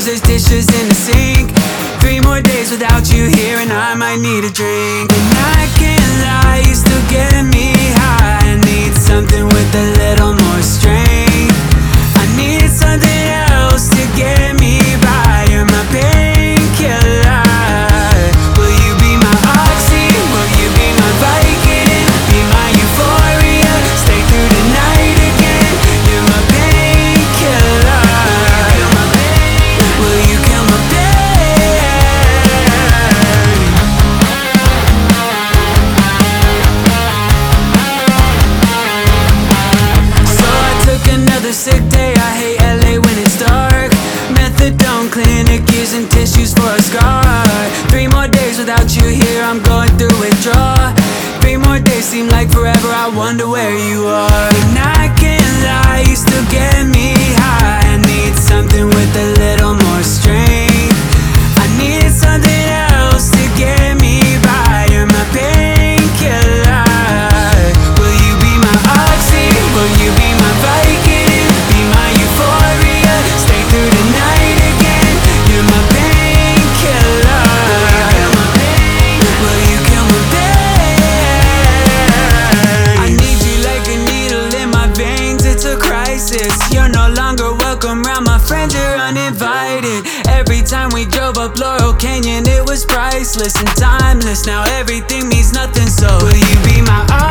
there's dishes in the sink. 3 more days without you here and I might need a drink. And I can't lie, you still get me high. I need something with a little more strength. I need something else to get me by. You're my painkiller. Will you be my oxy? Will you be my Vicodin? Be my euphoria. Stay through the night again. You're my painkiller. Will you kill my pain? So I took another sick day. I hate LA when it's dark. Methadone clinic using tissues for a scar. 3 more days without you here, I'm going through withdrawal. 3 more days seem like forever, I wonder where you are. And I can't lie, you still get me high. I need something with a little more strength. I need something else to get me by. You're my painkiller. Will you be my oxy? Will you be my Vicodin? Be my euphoria. Stay through the night again. You're my painkiller. Will you kill my pain? I need you like a needle in my veins. It's a crisis. You're no longer welcome round my friends. You're uninvited. Every time we drove up Laurel Canyon, it was priceless and timeless. Now everything means nothing. So will you be my